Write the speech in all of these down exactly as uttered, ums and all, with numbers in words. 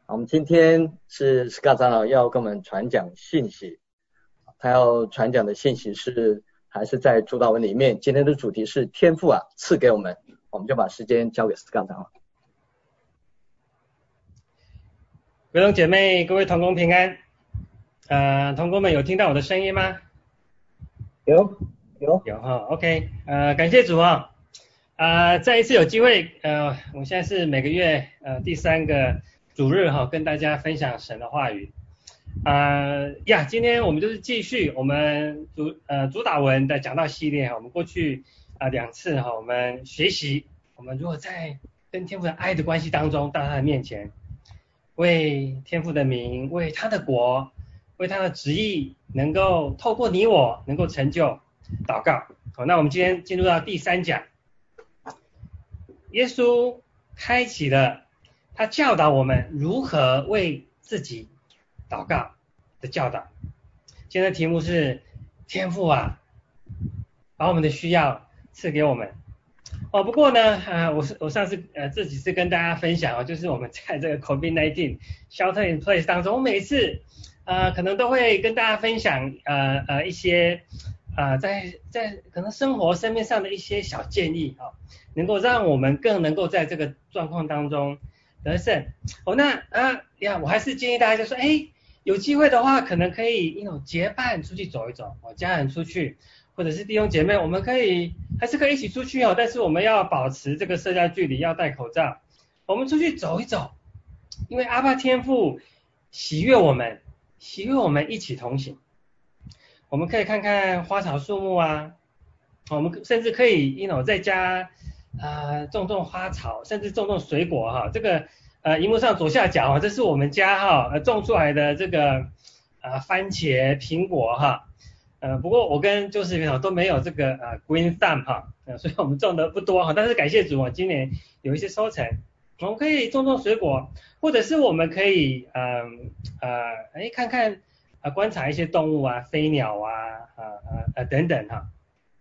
我们今天是 Scott 长老要跟我们传讲信息，他要传讲的信息是还是在主祷文里面。今天的主题是天父啊赐给我们，我们就把时间交给 Scott 长老。 各位姐妹，各位同工平安。呃，同工们有听到我的声音吗？ 有有有哈 ，OK， 呃，感谢主啊，呃，再一次有机会，呃，我现在是每个月呃第三个主日哈，跟大家分享神的话语。呃呀，今天我们就是继续我们主呃主导文的讲道系列哈，我们过去啊、呃、两次哈，我们学习我们如果在跟天父的爱的关系当中到他的面前，为天父的名，为他的国，为他的旨意能够透过你我能够成就，祷告。好，那我们今天进入到第三讲，耶稣开启了他教导我们如何为自己祷告的教导。今天的题目是天父啊，把我们的需要赐给我们。哦，不过呢，呃，我是我上次呃这几次跟大家分享哦，就是我们在这个 COVID 十九 shelter in place 当中，我每次呃可能都会跟大家分享呃呃一些呃在在可能生活生命上的一些小建议啊、哦，能够让我们更能够在这个状况当中得胜。哦，那啊呀，我还是建议大家就说，哎，有机会的话，可能可以那种结伴出去走一走，哦，家人出去。或者是弟兄姐妹，我们可以还是可以一起出去哦，但是我们要保持这个社交距离，要戴口罩。我们出去走一走，因为阿爸天父喜悦我们，喜悦我们一起同行。我们可以看看花草树木啊，我们甚至可以 you know 在家呃种种花草，甚至种种水果哈。这个呃荧幕上左下角啊，这是我们家哈呃种出来的这个呃番茄、苹果哈。呃，不过我跟就是都没有这个呃 green thumb 哈，呃，所以我们种的不多哈，但是感谢主啊，今年有一些收成，我们可以种种水果，或者是我们可以嗯 呃, 呃哎看看呃观察一些动物啊，飞鸟啊，呃呃呃等等哈。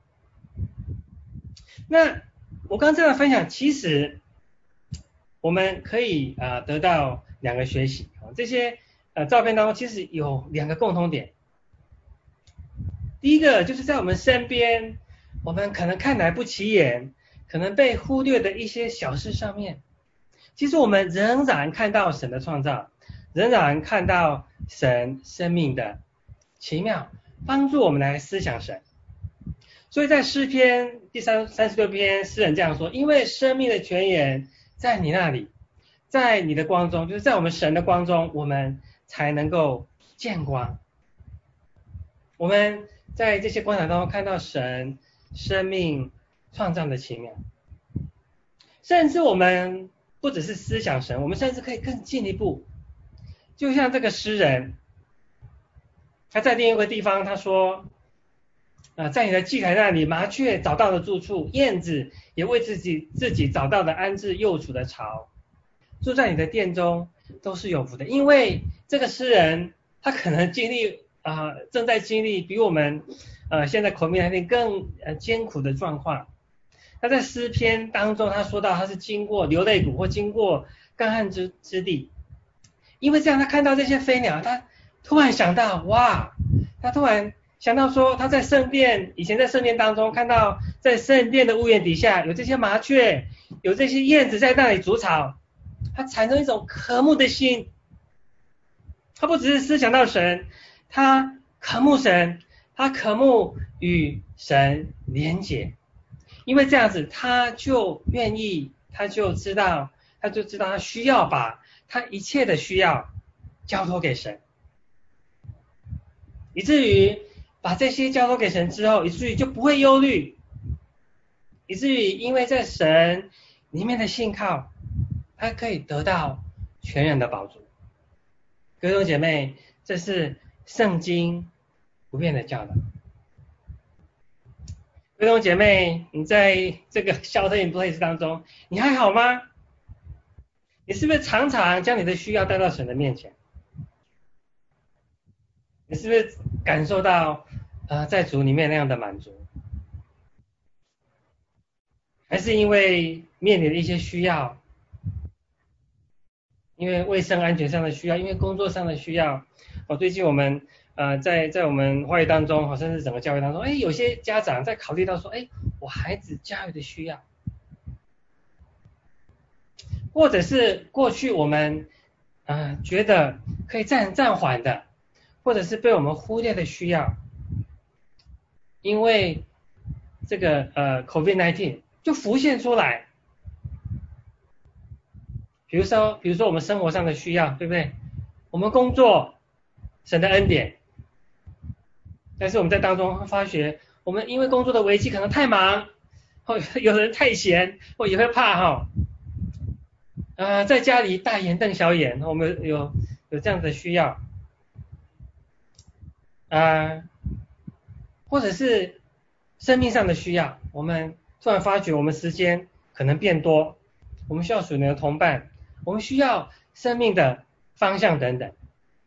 那我刚刚这样分享，其实我们可以呃得到两个学习，这些呃照片当中其实有两个共同点。第一个就是在我们身边，我们可能看来不起眼，可能被忽略的一些小事上面，其实我们仍然看到神的创造，仍然看到神生命的奇妙，帮助我们来思想神。所以在诗篇第三三十六篇，诗人这样说：因为生命的泉源在你那里，在你的光中，就是在我们神的光中，我们才能够见光。我们在这些观察当中看到神生命创造的奇妙，甚至我们不只是思想神，我们甚至可以更进一步，就像这个诗人，他在另一个地方他说，呃、在你的祭台那里，麻雀找到了住处，燕子也为自己自己找到了安置幼雏的巢，住在你的殿中都是有福的。因为这个诗人他可能经历啊、呃，正在经历比我们呃现在 COVID 十九 更呃艰苦的状况。他在诗篇当中，他说到他是经过流泪谷或经过干旱之之地，因为这样他看到这些飞鸟，他突然想到，哇，他突然想到说他在圣殿，以前在圣殿当中看到在圣殿的屋檐底下有这些麻雀，有这些燕子在那里筑巢，他产生一种渴慕的心。他不只是思想到神，他渴慕神，他渴慕与神连结，因为这样子他就愿意，他就知道，他就知道他需要把他一切的需要交托给神，以至于把这些交托给神之后，以至于就不会忧虑，以至于因为在神里面的信靠，他可以得到全然的饱足。各位弟兄姐妹，这是圣经不变的教导。各位弟兄姐妹，你在这个 shelter in place 当中，你还好吗？你是不是常常将你的需要带到神的面前？你是不是感受到呃在主里面那样的满足？还是因为面临的一些需要， 因为卫生安全上的需要，因为工作上的需要。哦，最近我们呃在在我们会议当中，甚至整个教育当中，哎，有些家长在考虑到说，哎，我孩子教育的需要，或者是过去我们呃觉得可以暂暂缓的，或者是被我们忽略的需要，因为这个呃 COVID 十九 就浮现出来。比如说，比如说我们生活上的需要，对不对？我们工作，神的恩典，但是我们在当中发觉，我们因为工作的危机可能太忙，或有人太闲，或也会怕哈，呃，在家里大眼瞪小眼，我们有有这样的需要，啊、呃，或者是生命上的需要，我们突然发觉我们时间可能变多，我们需要属灵的同伴，我们需要生命的方向等等。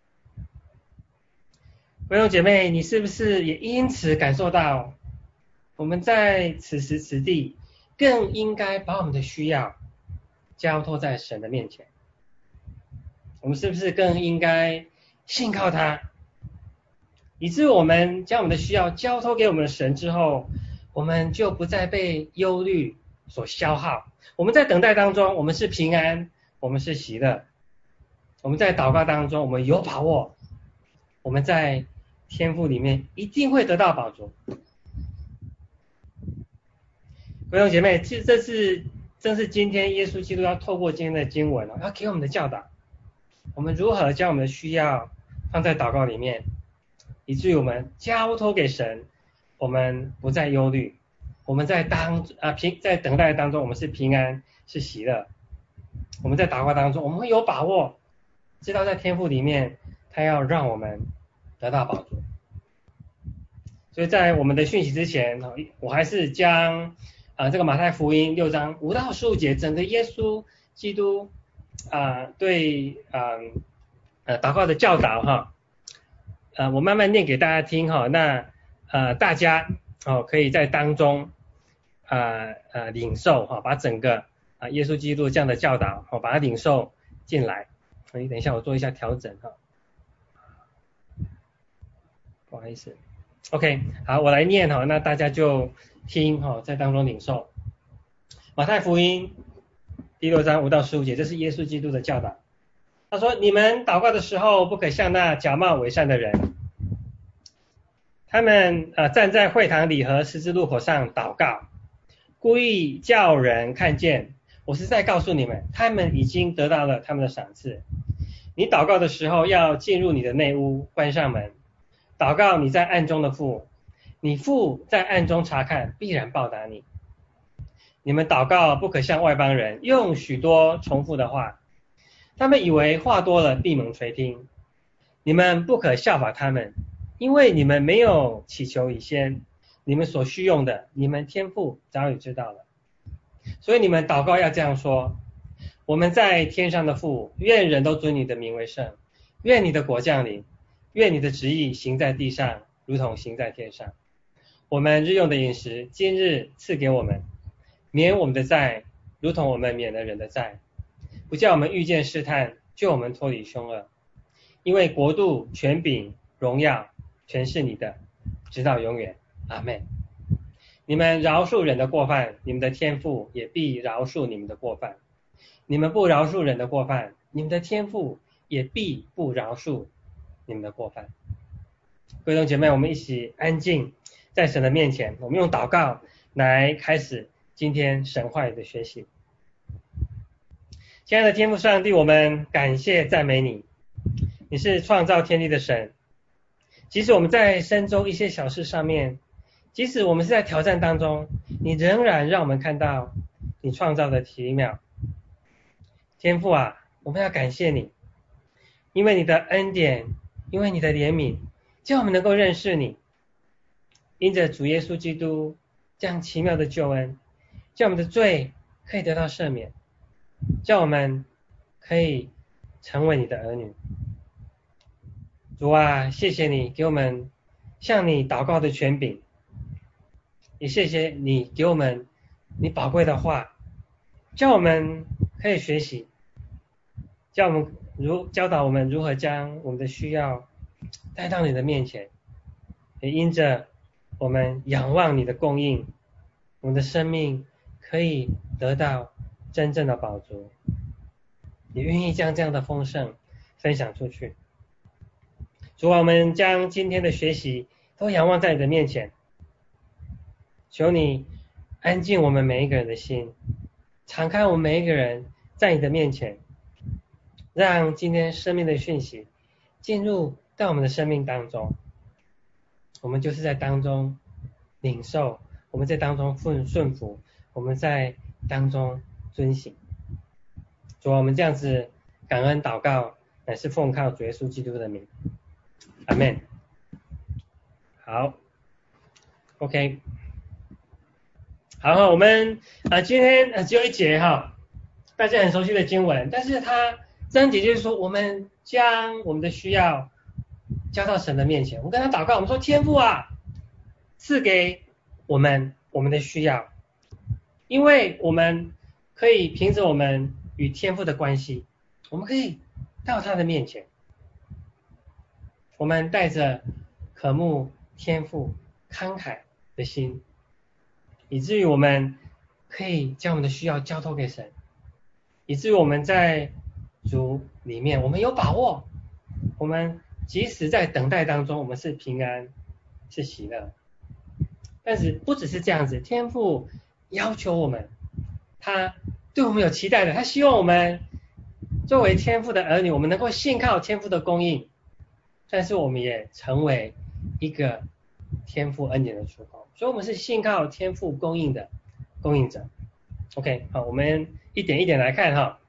弟兄姐妹，你是不是也因此感受到，我们在此时此地更应该把我们的需要交托在神的面前？我们是不是更应该信靠他，以致我们将我们的需要交托给我们的神之后，我们就不再被忧虑所消耗。我们在等待当中，我们是平安，我们是喜乐。我们在祷告当中，我们有把握，我们在天父里面一定会得到宝足。弟兄姐妹，其实这是正是今天耶稣基督要透过今天的经文，要给我们的教导，我们如何将我们的需要放在祷告里面，以至于我们交托给神，我们不再忧虑，我们在当啊平在等待当中，我们是平安是喜乐。我们在祷告当中，我们会有把握，知道在天父里面，他要让我们得到宝足。所以在我们的讯息之前，我还是将啊、呃、这个马太福音六章五到十五节整个耶稣基督啊、呃、对啊 呃, 呃祷告的教导哈，呃我慢慢念给大家听哈，那呃大家哦可以在当中啊 呃, 呃领受哈，把整个啊、呃、耶稣基督这样的教导哦把它领受进来。所以等一下我做一下调整哈，不好意思。OK， 好，我来念哈，那大家就听哈，在当中领受。马太福音第六章五到十五节，这是耶稣基督的教导。他说：“你们祷告的时候，不可像那假冒伪善的人，他们呃站在会堂里和十字路口上祷告，故意叫人看见。我是在告诉你们，他们已经得到了他们的赏赐。你祷告的时候，要进入你的内屋，关上门。祷告你在暗中的父，你父在暗中查看，必然报答你。你们祷告不可像外邦人，用许多重复的话，他们以为话多了必蒙垂听。你们不可效法他们，因为你们没有祈求以先，你们所需用的，你们天父早已知道了。所以你们祷告要这样说：我们在天上的父，愿人都尊你的名为圣，愿你的国降临，愿你的旨意行在地上，如同行在天上。我们日用的饮食，今日赐给我们，免我们的债，如同我们免了人的债，不叫我们遇见试探，救我们脱离凶恶。因为国度、权柄、荣耀，全是你的，直到永远。阿们。你们饶恕人的过犯，你们的天父也必饶恕你们的过犯。你们不饶恕人的过犯，你们的天父也必不饶恕你们的过犯。各位弟兄姐妹，我们一起安静在神的面前，我们用祷告来开始今天神话语的学习。亲爱的天父上帝，我们感谢赞美你，你是创造天地的神。即使我们在生中一些小事上面，即使我们是在挑战当中，你仍然让我们看到你创造的奇妙。天父啊，我们要感谢你，因为你的恩典，因为你的怜悯，叫我们能够认识你。因着主耶稣基督这样奇妙的救恩，叫我们的罪可以得到赦免，叫我们可以成为你的儿女。主啊，谢谢你给我们向你祷告的权柄，也谢谢你给我们你宝贵的话，叫我们可以学习， 教我们如教导我们如何将我们的需要带到你的面前，也因着我们仰望你的供应，我们的生命可以得到真正的饱足。也愿意将这样的丰盛分享出去。主啊，我们将今天的学习都仰望在你的面前，求你安静我们每一个人的心，敞开我们每一个人在你的面前，让今天生命的讯息进入到我们的生命当中，我们就是在当中领受，我们在当中顺顺服，我们在当中遵行。主啊，我们这样子感恩祷告，乃是奉靠主耶稣基督的名，阿们。好 ，OK， 好，我们啊今天呃只有一节哈，大家很熟悉的经文，但是它这章节就是说，我们将我们的需要交到神的面前，我们跟他祷告，我们说天父啊，赐给我们我们的需要，因为我们可以凭着我们与天父的关系，我们可以到他的面前，我们带着渴慕天父慷慨的心，以至于我们可以将我们的需要交托给神，以至于我们在主里面我们有把握，我们即使在等待当中我们是平安是喜乐。但是不只是这样子，天父要求我们，他对我们有期待的，他希望我们作为天父的儿女，我们能够信靠天父的供应，但是我们也成为一个天父恩典的出口，所以我们是信靠天父供应的供应者。 OK， 好，我们一点一点来看哈。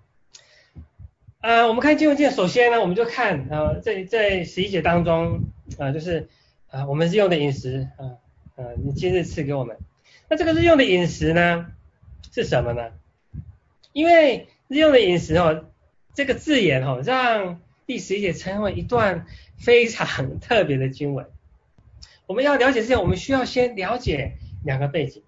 呃，我们看经文经，首先呢，我们就看呃，在在十一节当中，呃，就是呃，我们日用的饮食，呃呃，你今日赐给我们。那这个日用的饮食呢，是什么呢？因为日用的饮食哦，这个字眼哦，让第十一节成为一段非常特别的经文。我们要了解之前，我们需要先了解两个背景。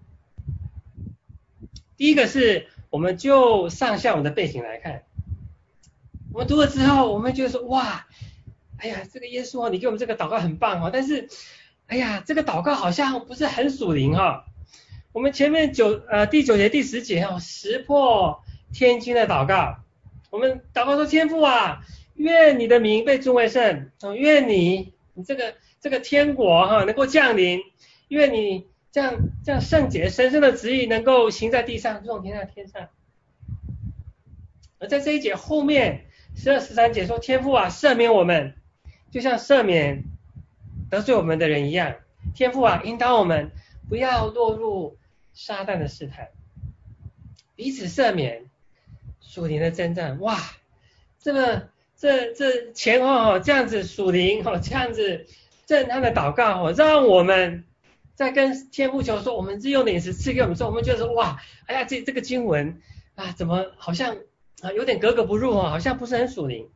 第一个是，我们就上下文的背景来看。我们读了之后，我们觉得说，哇，哎呀，这个耶稣哦，你给我们这个祷告很棒哦，但是，哎呀，这个祷告好像不是很属灵哈、哦。我们前面九呃第九节第十节哦，石破天惊的祷告，我们祷告说，天父啊，愿你的名被尊为圣，哦，愿你你这个这个天国哈、哦、能够降临，愿你这样这样圣洁神圣的旨意能够行在地上，如同行在天上。而在这一节后面十二十三节说，天父啊，赦免我们，就像赦免得罪我们的人一样。天父啊，引导我们不要落入撒旦的试探，彼此赦免，属灵的征战。哇，这么这这前后哦这样子属灵哦这样子震撼的祷告哦，让我们在跟天父求说，我们日用的饮食赐给我们之后，我们觉得说，哇，哎呀，这这个经文啊，怎么好像啊有点格格不入哦，好像不是很属灵。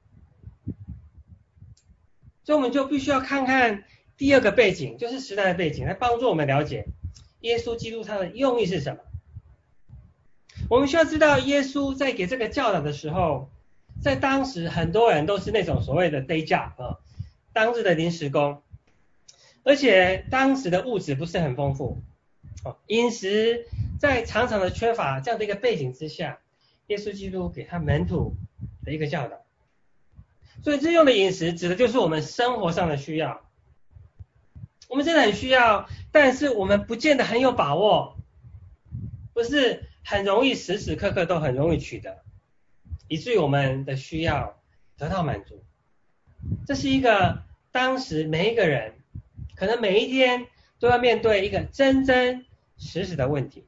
所以我们就必须要看看第二个背景，就是时代的背景，来帮助我们了解耶稣基督他的用意是什么。我们需要知道，耶稣在给这个教导的时候，在当时很多人都是那种所谓的 day job 啊，当日的临时工，而且当时的物质不是很丰富，饮食在常常的缺乏这样的一个背景之下，耶稣基督给他门徒的一个教导。所以日用的饮食指的就是我们生活上的需要，我们真的很需要，但是我们不见得很有把握，不是很容易时时刻刻都很容易取得，以至于我们的需要得到满足。这是一个当时每一个人可能每一天都要面对一个真真实实的问题。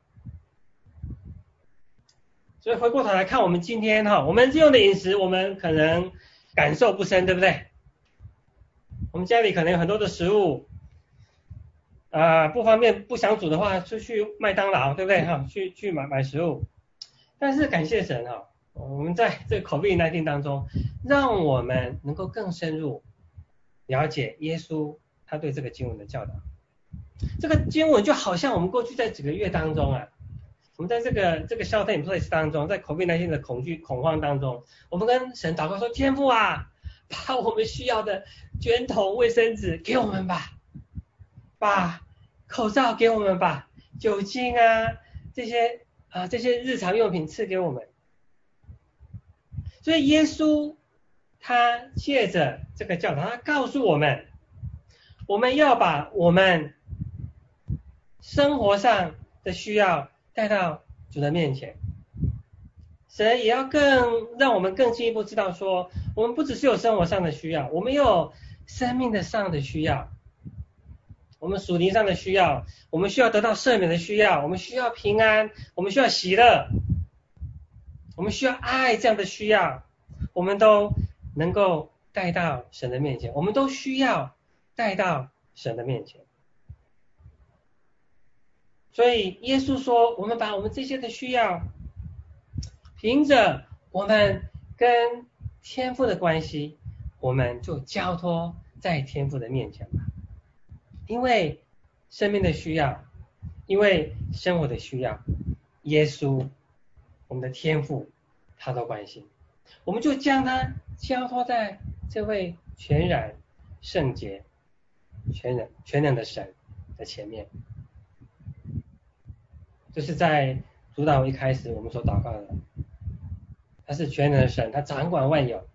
所以回过头来看我们今天哈，我们日用的饮食我们可能感受不深，对不对？我们家里可能有很多的食物啊、呃，不方便不想煮的话，出去麦当劳，对不对哈？去去买买食物。但是感谢神哈，我们在这个 COVID 十九 当中，让我们能够更深入了解耶稣他对这个经文的教导。这个经文就好像我们过去在几个月当中啊， 我们在这个这个 shelter in place 当中，在 COVID 十九 的恐惧恐慌当中，我们跟神祷告说，天父啊，把我们需要的卷筒、卫生纸给我们吧，把口罩给我们吧，酒精啊这些啊这些日常用品赐给我们。所以耶稣他借着这个教导，他告诉我们，我们要把我们生活上的需要带到主的面前。神也要更让我们更进一步知道说，我们不只是有生活上的需要，我们有生命的上的需要，我们属灵上的需要，我们需要得到赦免的需要，我们需要平安，我们需要喜乐，我们需要爱，这样的需要我们都能够带到神的面前，我们都需要带到神的面前。所以耶稣说，我们把我们这些的需要凭着我们跟天父的关系，我们就交托在天父的面前吧。因为生命的需要，因为生活的需要，耶稣我们的天父他都关心，我们就将他交托在这位全然圣洁全能全能的神的前面。就是在主导一开始我们所祷告的，他是全能的神，他掌管万有。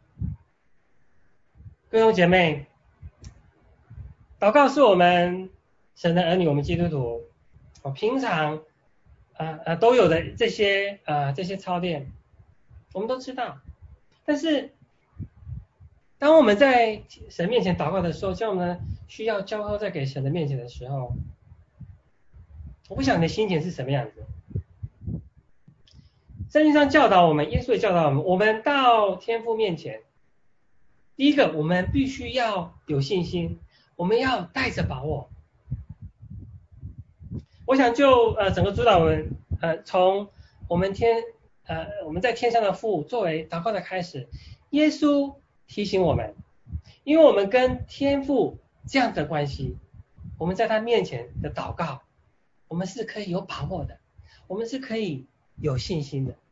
各位姐妹，祷告是我们神的儿女，我们基督徒平常呃呃都有的这些呃这些操练，我们都知道。但是当我们在神面前祷告的时候，将我们的需要交托在给神的面前的时候，我不晓得你的心情是什么样子。圣经上教导我们，耶稣也教导我们，我们到天父面前，第一个我们必须要有信心，我们要带着把握。我想就呃整个主导文呃从我们天呃我们在天上的父作为祷告的开始，耶稣提醒我们，因为我们跟天父这样的关系，我们在他面前的祷告，我们是可以有把握的，我们是可以有信心的。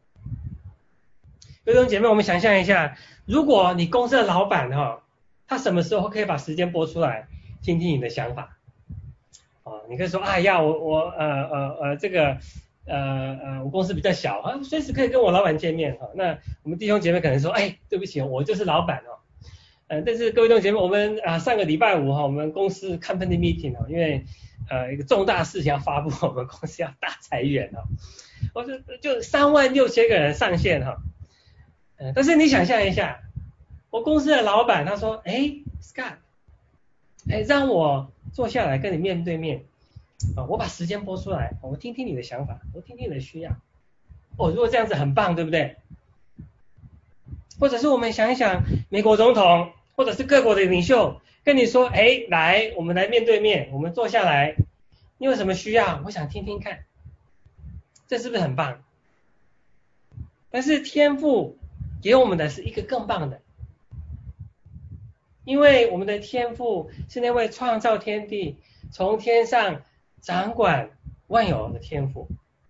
各位弟兄姐妹，我们想象一下，如果你公司的老板哈，他什么时候可以把时间拨出来听听你的想法？哦，你可以说，哎呀，我我呃呃呃这个呃呃我公司比较小啊，随时可以跟我老板见面哈。那我们弟兄姐妹可能说，哎，对不起，我就是老板哦。呃，但是各位弟兄姐妹，我们啊、呃、上个礼拜五哈，我们公司 company meeting 哦，因为呃一个重大事情要发布，我们公司要大裁员哦，我说就三万六千个人上线哈。呃，但是你想象一下，我公司的老板他说，哎 ，Scott， 哎，让我坐下来跟你面对面，啊，我把时间拨出来，我听听你的想法，我听听你的需要。哦，如果这样子很棒，对不对？或者是我们想一想，美国总统或者是各国的领袖跟你说，哎，来，我们来面对面，我们坐下来，你有什么需要？我想听听看，这是不是很棒？但是天父给我们的是一个更棒的，因为我们的天父是那位创造天地，从天上掌管万有的天父。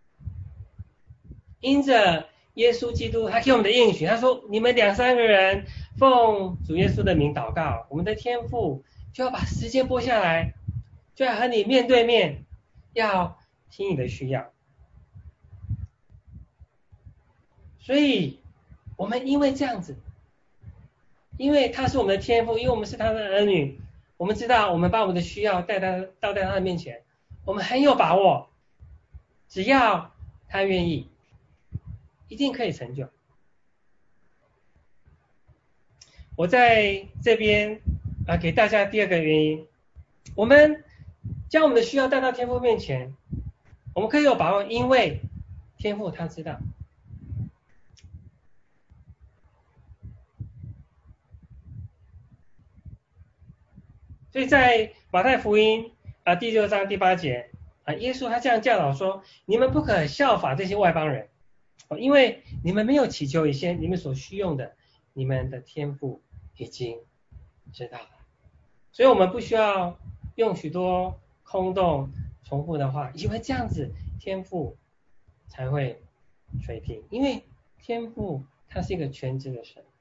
因着耶稣基督他给我们的应许，他说你们两三个人奉主耶稣的名祷告，我们的天父就要把时间拨下来，就要和你面对面，要听你的需要。所以我们因为这样子，因为他是我们的天父，因为我们是他的儿女，我们知道我们把我们的需要带到到在他的面前，我们很有把握，只要他愿意，一定可以成就。我在这边啊、呃，给大家第二个原因，我们将我们的需要带到天父面前，我们可以有把握，因为天父他知道。所以在马太福音啊、呃、第六章第八节啊、呃，耶稣他这样教导说：你们不可效法这些外邦人，哦，因为你们没有祈求一些你们所需用的，你们的天父已经知道了。所以我们不需要用许多空洞重复的话，以为这样子天父才会垂听，因为天父他是一个全知的神。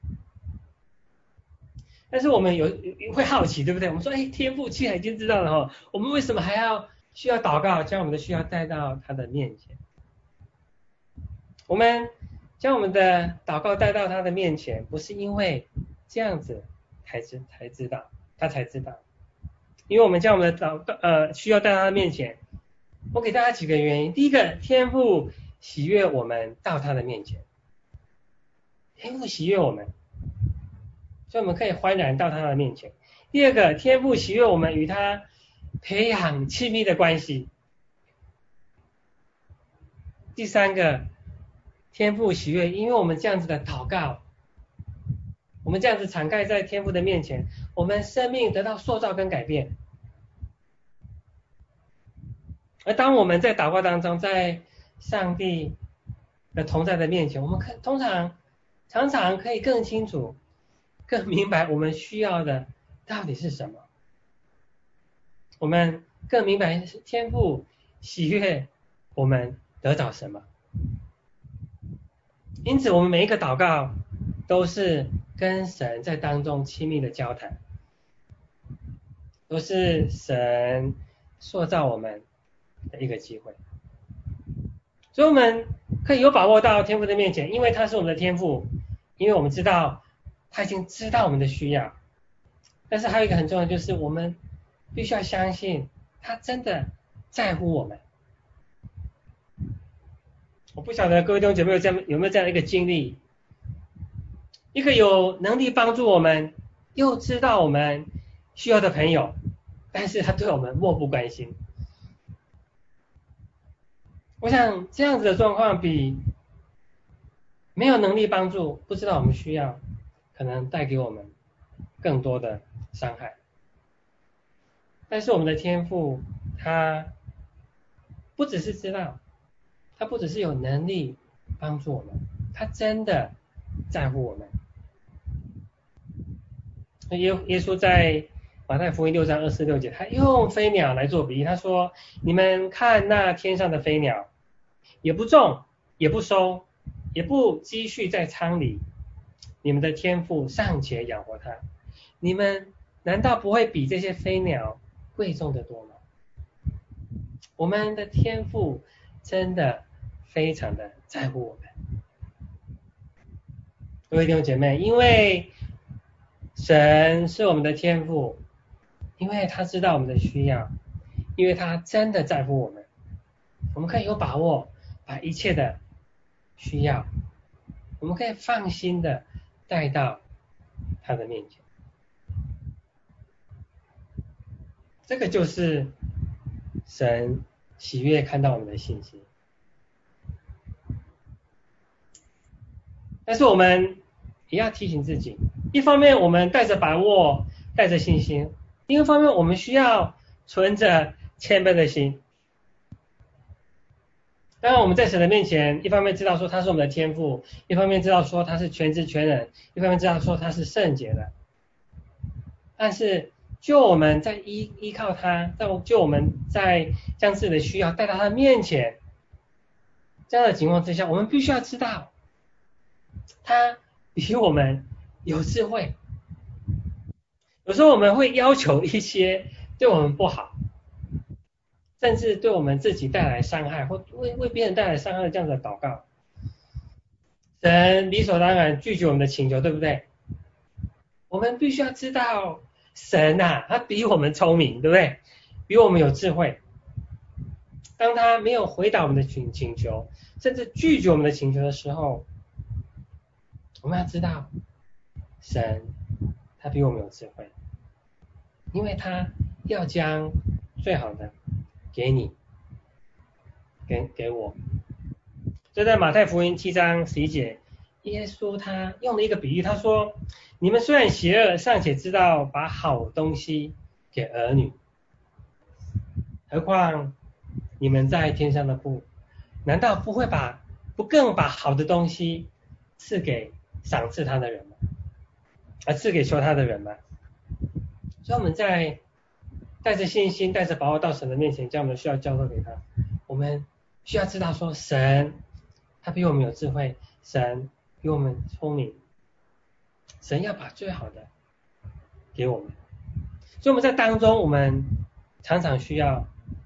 但是我们有会好奇，对不对？我们说，哎，天父既然已经知道了哈，我们为什么还要需要祷告，将我们的需要带到他的面前？我们将我们的祷告带到他的面前，不是因为这样子才知才知道，他才知道，因为我们将我们的祷告呃需要带到他的面前。我给大家几个原因。第一个，天父喜悦我们到他的面前，天父喜悦我们，所以我们可以欢然到他的面前。第二个，天父喜悦我们与他培养亲密的关系。第三个，天父喜悦，因为我们这样子的祷告，我们这样子敞开在天父的面前，我们生命得到塑造跟改变。而当我们在祷告当中，在上帝的同在的面前，我们可通常常常可以更清楚更明白我们需要的到底是什么，我们更明白天父喜悦我们得到什么。因此我们每一个祷告都是跟神在当中亲密的交谈，都是神塑造我们的一个机会。所以我们可以有把握到天父的面前，因为他是我们的天父，因为我们知道他已经知道我们的需要。但是还有一个很重要的，就是我们必须要相信他真的在乎我们。我不晓得各位弟兄姐妹有这样有没有这样的一个经历，一个有能力帮助我们又知道我们需要的朋友，但是他对我们漠不关心。我想这样子的状况比没有能力帮助，不知道我们需要，可能带给我们更多的伤害。但是我们的天父他不只是知道，他不只是有能力帮助我们，他真的在乎我们。耶耶稣在马太福音六章二十六节，他用飞鸟来做比喻，他说：你们看那天上的飞鸟，也不种，也不收，也不积蓄在仓里，你们的天父尚且养活它，你们难道不会比这些飞鸟贵重得多吗？我们的天父真的非常的在乎我们。各位弟兄姐妹，因为神是我们的天父，因为他知道我们的需要，因为他真的在乎我们，我们可以有把握把一切的需要，我们可以放心的带到他的面前。这个就是神喜悦看到我们的信心。但是我们也要提醒自己，一方面我们带着把握，带着信心，另一方面我们需要存着谦卑的心。当然我们在神的面前，一方面知道说他是我们的天父，一方面知道说他是全知全能，一方面知道说他是圣洁的。但是就我们在依依靠他，在就我们在将自己的需要带到他的面前，这样的情况之下，我们必须要知道他比我们有智慧。有时候我们会要求一些对我们不好，甚至对我们自己带来伤害，或为为别人带来伤害的这样的祷告，神理所当然拒绝我们的请求，对不对？我们必须要知道神啊，他比我们聪明，对不对？比我们有智慧。当他没有回答我们的请请求，甚至拒绝我们的请求的时候，我们要知道神他比我们有智慧，因为他要将最好的给你，给给我。所以在马太福音七章十一节，耶稣他用了一个比喻，他说：你们虽然邪恶，尚且知道把好东西给儿女，何况你们在天上的父，难道不会把不更把好的东西赐给赏赐他的人吗？而赐给求他的人吗？所以我们在带着信心，带着把握到神的面前，将我们的需要交托给他，我们需要知道说神他比我们有智慧，神比我们聪明，神要把最好的给我们。所以我们在当中，我们常常需要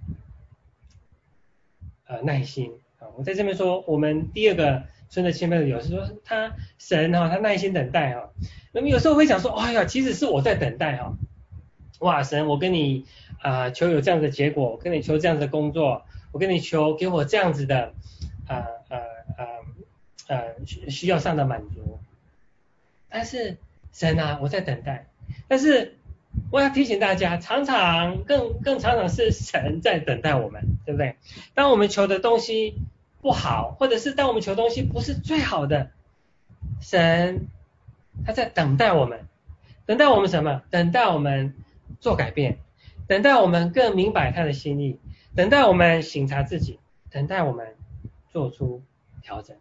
呃耐心啊。我在这边说，我们第二个顺着谦卑的理由是说，他神哈、哦，他耐心等待哈、哦。那么有时候会想说，哎呀，其实是我在等待哈、哦。哇，神，我跟你啊、呃、求有这样的结果，我跟你求这样的工作，我跟你求给我这样子的啊呃呃呃需要上的满足。但是神啊，我在等待。但是我要提醒大家，常常更更常常是神在等待我们，对不对？当我们求的东西不好，或者是当我们求的东西不是最好的，神他在等待我们，等待我们什么？等待我们做改变，等待我们更明白他的心意，等待我们省察自己，等待我们做出调整。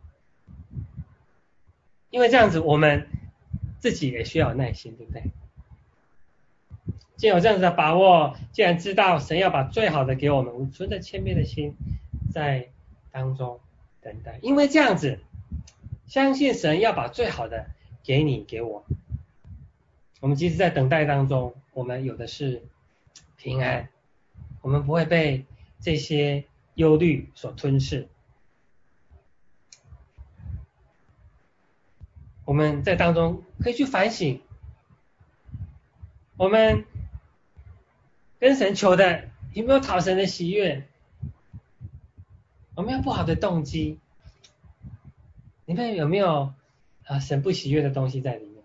因为这样子，我们自己也需要有耐心，对不对？既然有这样子的把握，既然知道神要把最好的给我们，我们存着谦卑的心在当中等待。因为这样子，相信神要把最好的给你给我。我们即使在等待当中，我们有的是平安，我们不会被这些忧虑所吞噬。我们在当中可以去反省，我们跟神求的有没有讨神的喜悦？有没有不好的动机？你们有没有啊神不喜悦的东西在里面？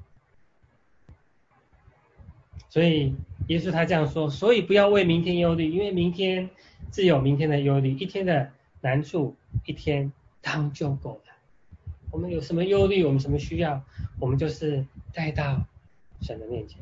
所以耶稣他这样说，所以不要为明天忧虑，因为明天自有明天的忧虑，一天的难处一天当就够了。我们有什么忧虑，我们什么需要，我们就是带到神的面前。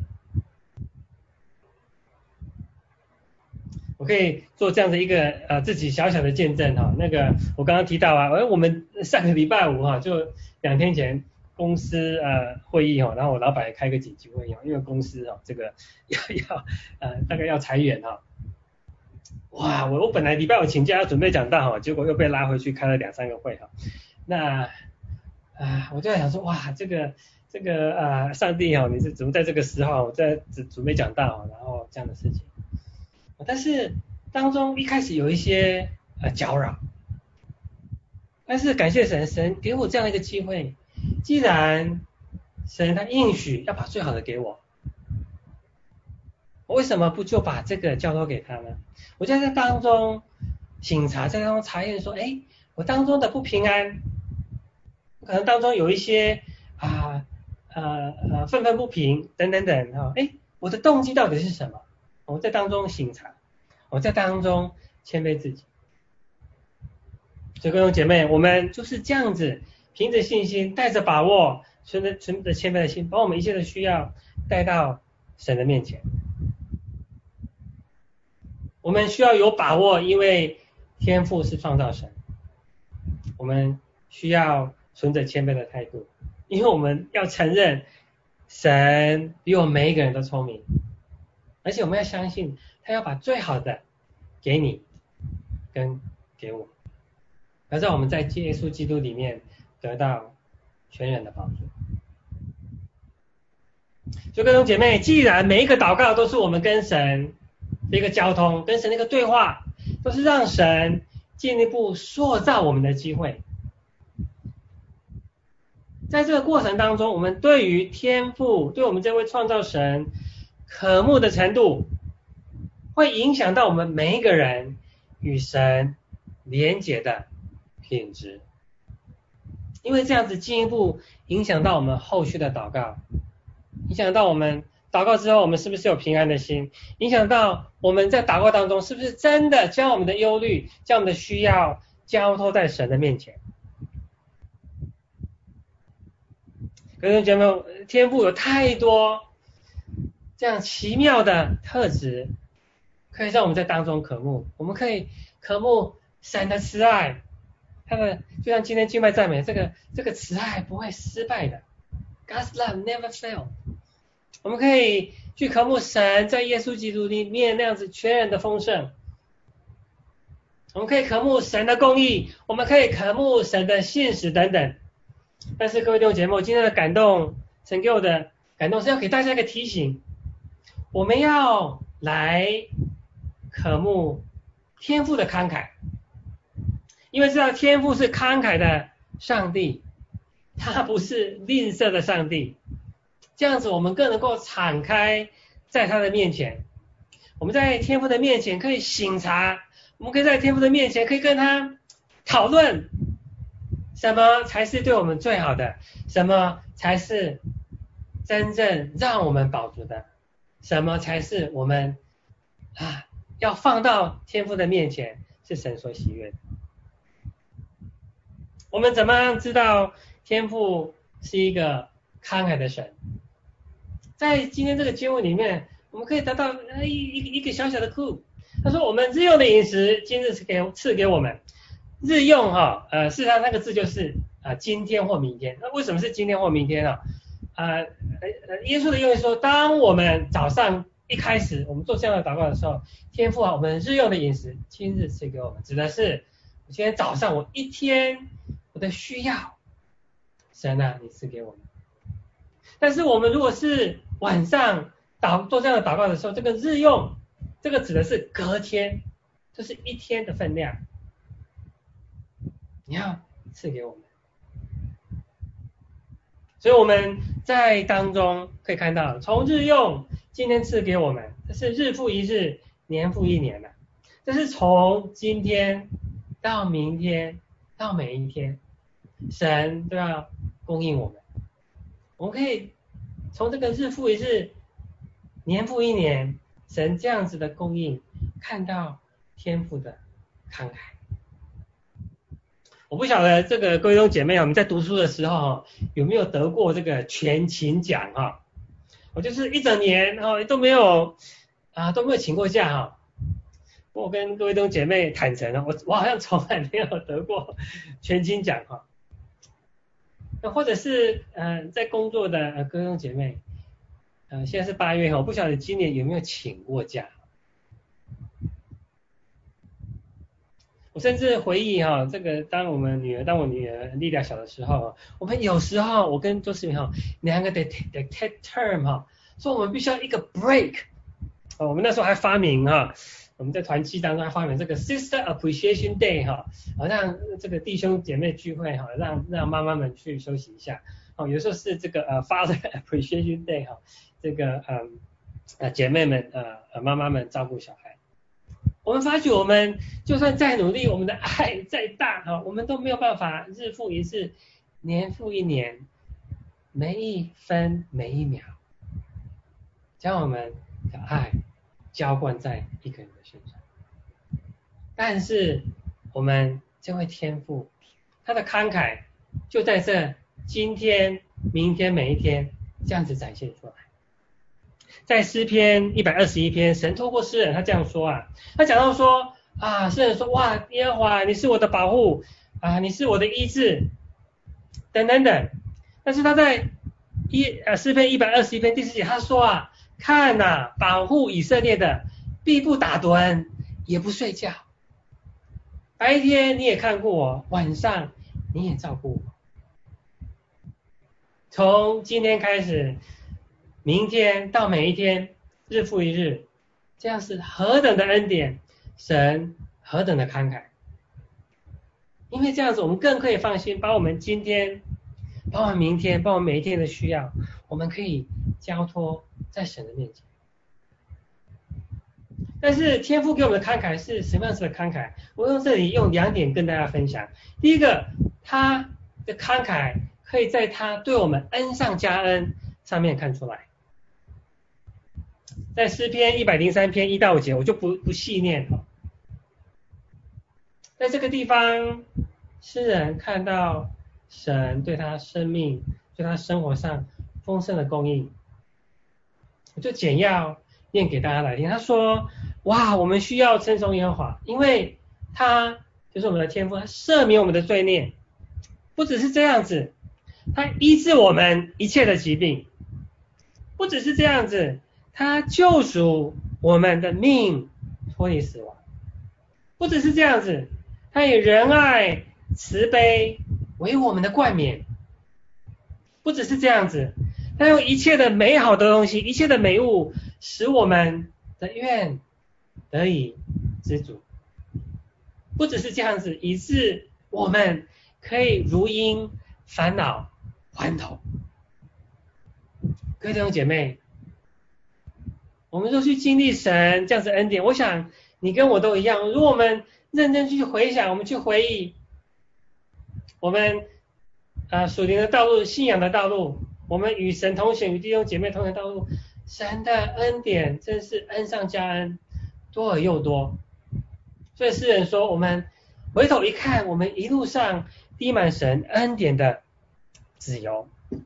我可以做这样的一个呃自己小小的见证哈，那个我刚刚提到啊，而我们上个礼拜五哈，就两天前公司呃会议哈，然后我老板也开个紧急会议，因为公司哈这个要要呃大概要裁员哈，哇，我我本来礼拜五请假要准备讲道哈，结果又被拉回去开了两三个会哈，那啊我就在想说哇这个这个啊上帝哈，你是怎么在这个时候我在准准备讲道，然后这样的事情。但是当中一开始有一些呃搅扰，但是感谢神，神给我这样一个机会，既然神他应许要把最好的给我，我为什么不就把这个交托给他呢？我就在当中省察，在当中查验说，哎，我当中的不平安，可能当中有一些啊呃呃愤愤不平等等等哈，哎，我的动机到底是什么？我在当中省察，我在当中谦卑自己。所以各位姐妹，我们就是这样子，凭着信心，带着把握，存着存着谦卑的心，把我们一切的需要带到神的面前。我们需要有把握，因为天父是创造神。我们需要存着谦卑的态度，因为我们要承认神比我们每一个人都聪明。而且我们要相信他要把最好的给你跟给我，而在我们在耶稣基督里面得到全然的帮助。所以各位姐妹，既然每一个祷告都是我们跟神的一个交通，跟神的一个对话，都是让神进一步塑造我们的机会，在这个过程当中，我们对于天父，对我们这位创造神渴慕的程度，会影响到我们每一个人与神连结的品质。因为这样子进一步影响到我们后续的祷告，影响到我们祷告之后我们是不是有平安的心，影响到我们在祷告当中是不是真的将我们的忧虑，将我们的需要交托在神的面前。各位姐妹，天父有太多这样奇妙的特质，可以让我们在当中渴慕。我们可以渴慕神的慈爱，他的就像今天敬拜赞美，这个这个慈爱不会失败的 ，God's love never fail。我们可以去渴慕神在耶稣基督里面那样子全然的丰盛。 我们可以渴慕神的公义，我们可以渴慕神的信实等等。但是各位弟兄姐妹，今天的感动，神给我的感动是要给大家一个提醒，我们要来渴慕天父的慷慨，因为知道天父是慷慨的上帝，他不是吝啬的上帝，这样子我们更能够敞开在他的面前，我们在天父的面前可以省察，我们可以在天父的面前可以跟他讨论什么才是对我们最好的，什么才是真正让我们饱足的，什么才是我们啊要放到天父的面前是神所喜悦的。我们怎么样知道天父是一个慷慨的神？在今天这个经文里面，我们可以得到一一个一个小小的 clue。他说我们日用的饮食今日是给赐给我们。日用哈、哦，呃，事实上那个字就是啊、呃、今天或明天。那为什么是今天或明天呢？啊呃呃，耶稣的用意说，当我们早上一开始我们做这样的祷告的时候，天父啊，我们日用的饮食今日赐给我们，指的是我今天早上我一天我的需要，神啊，你赐给我们。但是我们如果是晚上祷做这样的祷告的时候，这个日用，这个指的是隔天，这是一天的分量，你要赐给我们。所以我们在当中可以看到，从日用今天赐给我们，这是日复一日，年复一年了。这是从今天到明天到每一天，神都要供应我们。我们可以从这个日复一日，年复一年，神这样子的供应，看到天父的慷慨。我不晓得这个各位弟兄姐妹，我们在读书的时候有没有得过这个全勤奖哈？我就是一整年哦都没有啊都没有请过假哈。我跟各位弟兄姐妹坦诚了，我我好像从来没有得过全勤奖哈。那或者是呃在工作的呃各位弟兄姐妹，呃现在是八月哈，我不晓得今年有没有请过假。我甚至回忆哈，这个当我们女儿，当我女儿丽丽小的时候，我们有时候我跟周世明哈两个的的 take turn 哈，说我们必须要一个 break。哦，我们那时候还发明哈，我们在团契当中还发明这个 Sister Appreciation Day 哈，好让这个弟兄姐妹聚会哈，让让妈妈们去休息一下。哦，有时候是这个呃 Father Appreciation Day 哈，这个嗯呃姐妹们呃呃妈妈们照顾小孩。我们发觉我们就算再努力，我们的爱再大哈，我们都没有办法日复一日，年复一年，每一分每一秒，将我们的爱浇灌在一个人的身上。但是我们这位天父，他的慷慨就在这今天、明天、每一天这样子展现出来。在诗篇一百二十一篇，神透过诗人他这样说啊，他讲到说啊，诗人说哇，耶和华你是我的保护啊，你是我的医治等等等。但是他在一呃诗篇一百二十一篇第四节他说啊，看呐、啊，保护以色列的必不打盹也不睡觉，白天你也看顾我，晚上你也照顾我。从今天开始，明天到每一天，日复一日，这样是何等的恩典，神何等的慷慨。因为这样子我们更可以放心，把我们今天把我们明天把我们每一天的需要，我们可以交托在神的面前。但是天父给我们的慷慨是什么样子的慷慨？我用这里用两点跟大家分享。第一个，他的慷慨可以在他对我们恩上加恩上面看出来。在诗篇一百零三篇一到五节，我就不不细念了。在这个地方，诗人看到神对他生命、对他生活上丰盛的供应，我就简要念给大家来听。他说：哇，我们需要称颂耶和华，因为他就是我们的天父，他赦免我们的罪孽。不只是这样子，他医治我们一切的疾病。不只是这样子，他救赎我们的命脱离死亡。 不只是这样子，他以仁爱、慈悲为我们的冠冕。不只是这样子，他用一切的美好的东西，一切的美物，使我们的愿得以知足。不只是这样子，以致我们可以如因烦恼欢头。各位弟兄姐妹，我们都去经历神这样子恩典，我想你跟我都一样。如果我们认真去回想，我们去回忆我们啊属灵的道路、信仰的道路，我们与神同行、与弟兄姐妹同行的道路，神的恩典真是恩上加恩，多而又多。所以诗人说，我们回头一看，我们一路上滴满神恩典的自由。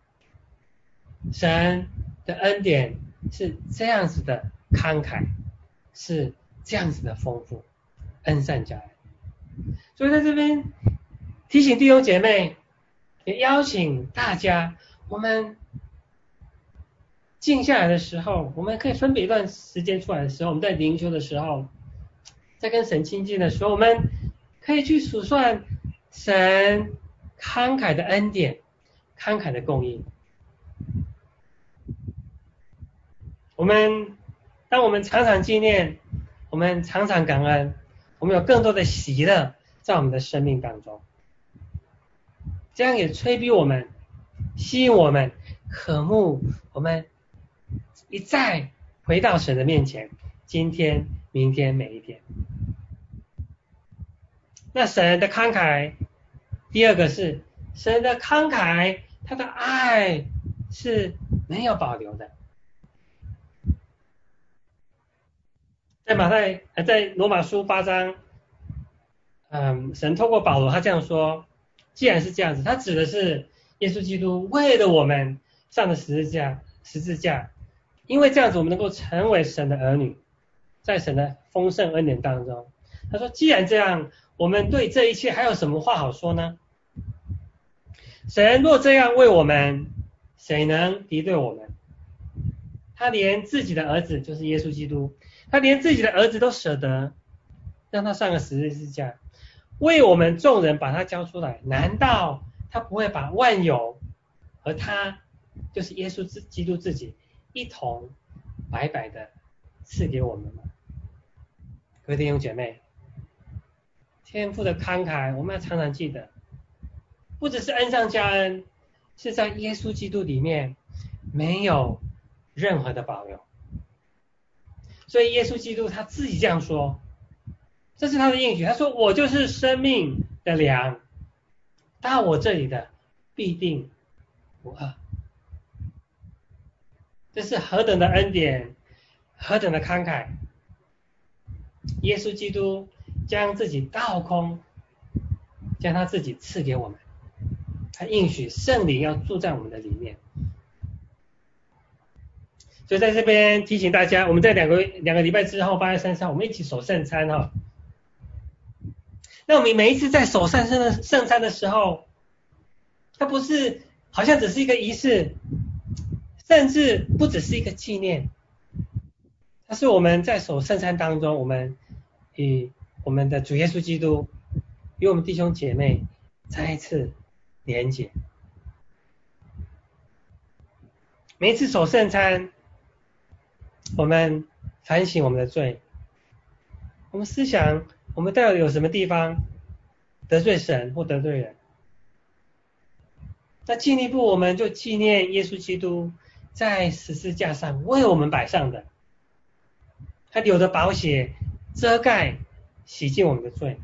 神的恩典是这样子的慷慨，是这样子的丰富，恩善加恩。所以在这边提醒弟兄姐妹，也邀请大家，我们静下来的时候，我们可以分别一段时间出来的时候，我们在灵修的时候，在跟神亲近的时候，我们可以去数算神慷慨的恩典，慷慨的供应。我们当我们常常纪念，我们常常感恩，我们有更多的喜乐在我们的生命当中，这样也催逼我们，吸引我们，渴慕我们一再回到神的面前，今天、明天、每一天。那神的慷慨，第二个是神的慷慨，他的爱是没有保留的。在马太呃，在罗马书八章，嗯，神透过保罗他这样说，既然是这样子，他指的是耶稣基督为了我们上的十字架，十字架，因为这样子我们能够成为神的儿女，在神的丰盛恩典当中。他说，既然这样，我们对这一切还有什么话好说呢？神若这样为我们，谁能敌对我们？他连自己的儿子，就是耶稣基督，他连自己的儿子都舍得让他上个十字架，为我们众人把他交出来，难道他不会把万有和他，就是耶稣基督自己一同白白的赐给我们吗？各位弟兄姐妹，天父的慷慨我们要常常记得，不只是恩上加恩，是在耶稣基督里面没有任何的保留。所以耶稣基督他自己这样说，这是他的应许，他说，我就是生命的粮，到我这里的必定不饿。这是何等的恩典，何等的慷慨。耶稣基督将自己倒空，将他自己赐给我们，他应许圣灵要住在我们的里面。所以在这边提醒大家，我们在两个两个礼拜之后，八月三十号，我们一起守圣餐哈。那我们每一次在守圣餐的圣餐的时候，它不是好像只是一个仪式，甚至不只是一个纪念，它是我们在守圣餐当中，我们与我们的主耶稣基督，与我们弟兄姐妹再一次连结。每一次守圣餐，我们反省我们的罪，我们思想我们到底有什么地方得罪神或得罪人。那进一步我们就纪念耶稣基督在十字架上为我们摆上的，他流的宝血遮盖洗净我们的罪。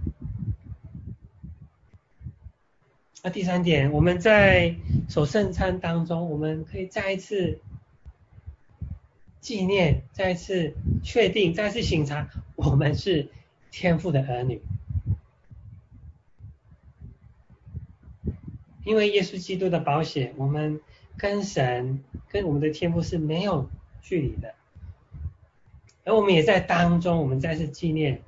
那第三点，我们在守圣餐当中，我们可以再一次纪念，再一次确定，再一次省察，我们是天父的儿女。因为耶稣基督的宝血，我们跟神跟我们的天父是没有距离的，而我们也在当中，我们再次纪念，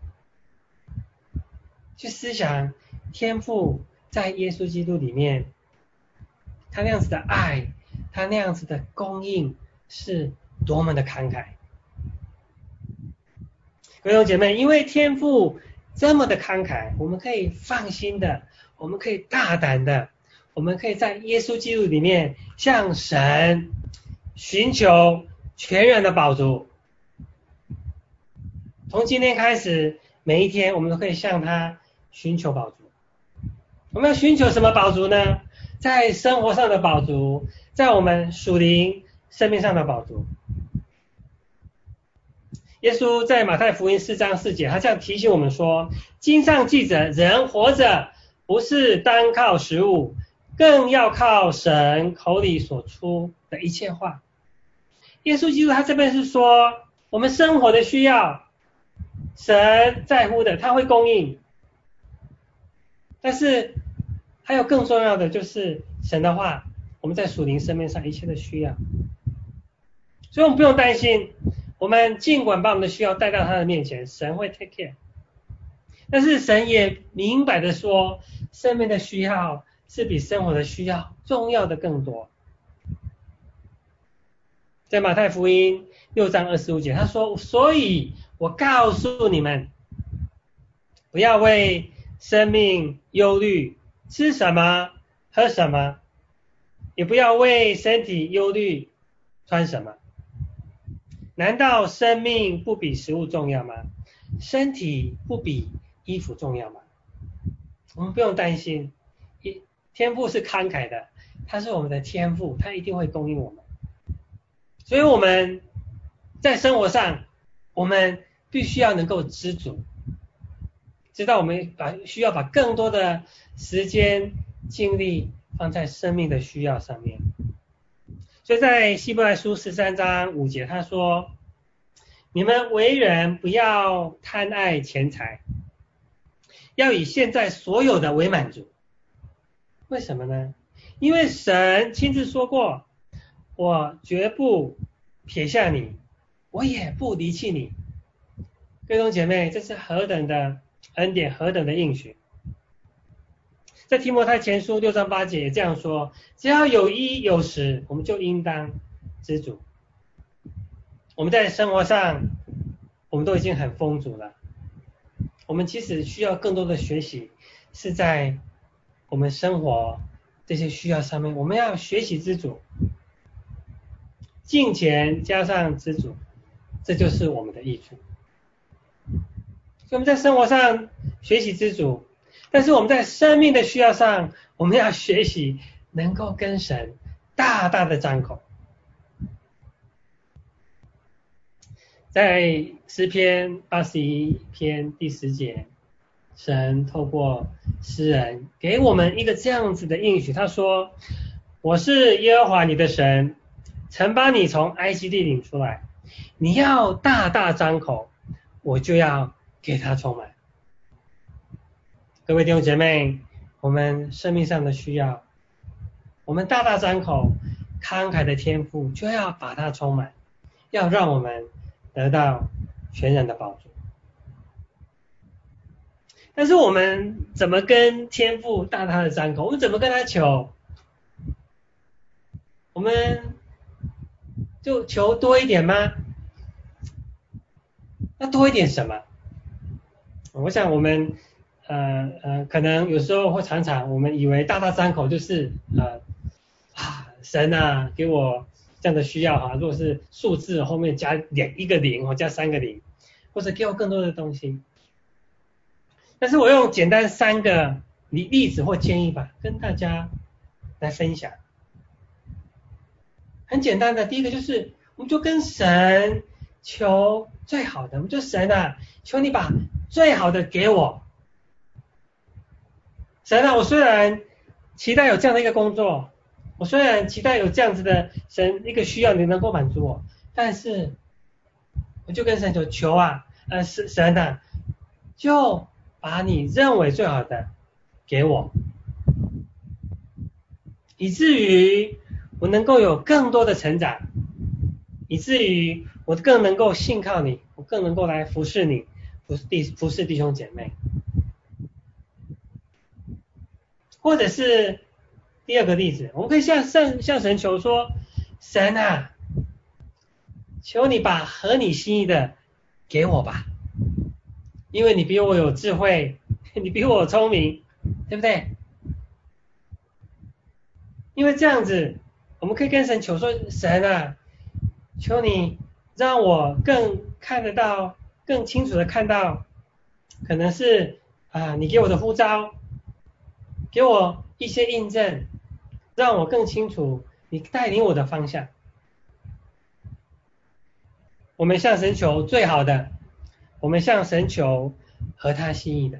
去思想天父在耶稣基督里面，他那样子的爱，他那样子的供应是多么的慷慨。各位弟兄姐妹，因为天父这么的慷慨，我们可以放心的，我们可以大胆的，我们可以在耶稣基督里面向神寻求全然的饱足。从今天开始，每一天我们都可以向他寻求饱足。我们要寻求什么饱足呢？在生活上的饱足，在我们属灵生命上的饱足。耶稣在马太福音四章四节，他这样提醒我们说，经上记着，人活着不是单靠食物，更要靠神口里所出的一切话。耶稣基督他这边是说，我们生活的需要，神在乎的，他会供应。但是还有更重要的就是神的话，我们在属灵生命上一切的需要。所以我们不用担心，我们尽管把我们的需要带到他的面前，神会 take care。但是神也明白的说，生命的需要是比生活的需要重要的更多。在马太福音六章二十五节，他说，所以我告诉你们，不要为生命忧虑，吃什么喝什么，也不要为身体忧虑，穿什么。难道生命不比食物重要吗？身体不比衣服重要吗？我们不用担心，天父是慷慨的，他是我们的天父，他一定会供应我们。所以我们在生活上，我们必须要能够知足，知道我们把需要把更多的时间精力放在生命的需要上面。所以在希伯来书十三章五节他说，你们为人不要贪爱钱财，要以现在所有的为满足。为什么呢？因为神亲自说过，我绝不撇下你，我也不离弃你。各位弟兄姐妹，这是何等的恩典，何等的应许。在提摩太前书六章八节也这样说，只要有衣有食，我们就应当知足。我们在生活上我们都已经很丰足了，我们其实需要更多的学习，是在我们生活这些需要上面，我们要学习知足，敬虔加上知足，这就是我们的益处。所以我们在生活上学习知足，但是我们在生命的需要上，我们要学习能够跟神大大的张口。在诗篇八十一篇第十节，神透过诗人给我们一个这样子的应许，他说，我是耶和华你的神，曾把你从埃及地领出来，你要大大张口，我就要给他充满。各位弟兄姐妹，我们生命上的需要，我们大大张口，慷慨的天父就要把它充满，要让我们得到全然的饱足。但是我们怎么跟天父大大的张口？我们怎么跟他求？我们就求多一点吗？那多一点什么？我想我们呃呃，可能有时候会常常我们以为大大张口就是呃啊神啊给我这样的需要哈，如果是数字后面加两一个零或加三个零，或者给我更多的东西。但是我用简单三个例子或建议吧，跟大家来分享。很简单的，第一个就是我们就跟神求最好的，我们就神啊，求你把最好的给我。神啊，我虽然期待有这样的一个工作，我虽然期待有这样子的神一个需要你能够满足我，但是我就跟神求求啊，呃神啊，就把你认为最好的给我，以至于我能够有更多的成长，以至于我更能够信靠你，我更能够来服侍你，服侍弟服侍弟兄姐妹。或者是第二个例子，我们可以向向向神求说，神啊，求你把合你心意的给我吧。 因为你比我有智慧，你比我聪明，对不对？因为这样子，我们可以跟神求说，神啊，求你让我更看得到，更清楚的看到，可能是啊，你给我的呼召，给我一些印证，让我更清楚你带领我的方向。我们向神求最好的，我们向神求合他心意的。